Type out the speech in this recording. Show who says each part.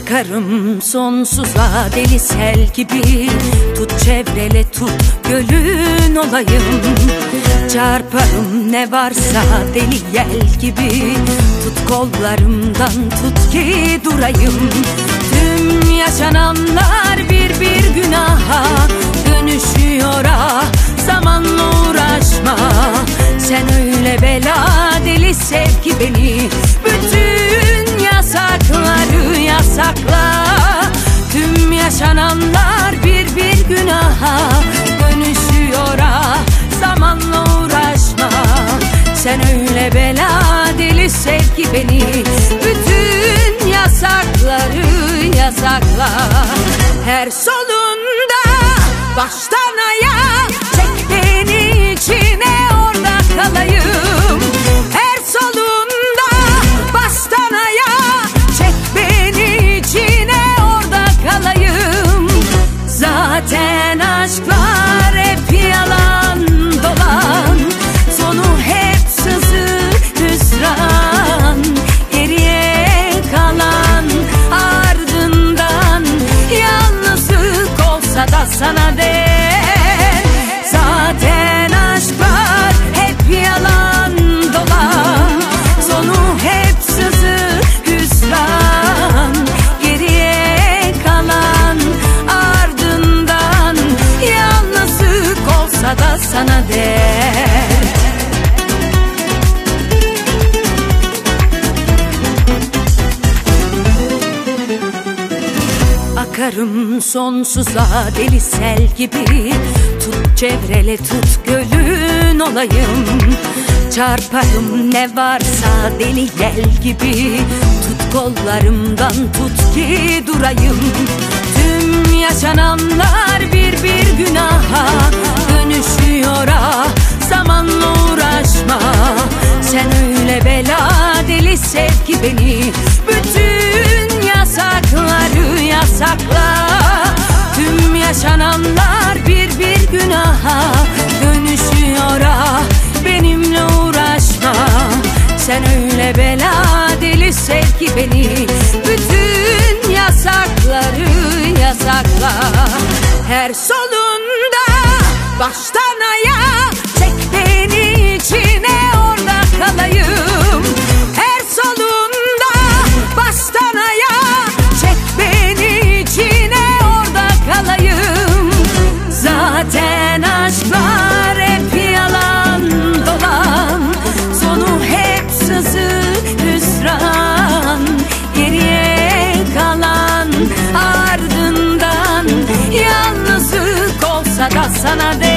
Speaker 1: Akarım sonsuza deli sel gibi. Tut çevrele tut gölün olayım. Çarparım ne varsa deli yel gibi. Tut kollarımdan tut ki durayım. Tüm yaşananlar bir bir günaha dönüşüyor ah, zamanla uğraşma. Sen öyle bela deli sev ki beni. Bütün yasakları yasakla. Tüm yaşananlar bir bir günaha dönüşüyor ah, zamanla uğraşma. Sen öyle bela deli sev ki beni. Bütün yasakları yasakla. Her solunda baştan ayağa çek beni içine, orada kalayım. Her solunda baştan ayağa çek beni içine, orada kalayım. Zaten aşklar hep yalan dolan, sonu hep sızı hüsran. Geriye kalan ardından yalnızlık olsa da sana değer. Zaten aşklar hep yalan dolan, sonu hep sızı hüsran. Geriye kalan ardından yalnızlık olsa da sana değer. Akarım sonsuza deli sel gibi. Tut çevrele tut gölün olayım. Çarparım ne varsa deli yel gibi. Tut kollarımdan tut ki durayım. Tüm yaşananlar bir bir günaha dönüşüyor ah, zamanla uğraşma. Sen öyle bela deli sev ki beni. Bütün yasakları yasakla. Tüm yaşananlar bir bir günaha dönüşüyor ah, benimle uğraşma. Sen öyle bela deli sev ki beni. Bütün yasakları yasakla. Her solunda baştan ayağa çek beni içine, orada kalayım. Her solunda baştan ayağa çek beni içine, orada kalayım. Zaten aşklar hep yalan dolan, sonu hep sızı hüsran. Geriye kalan ardından yalnızlık olsa da sana değer.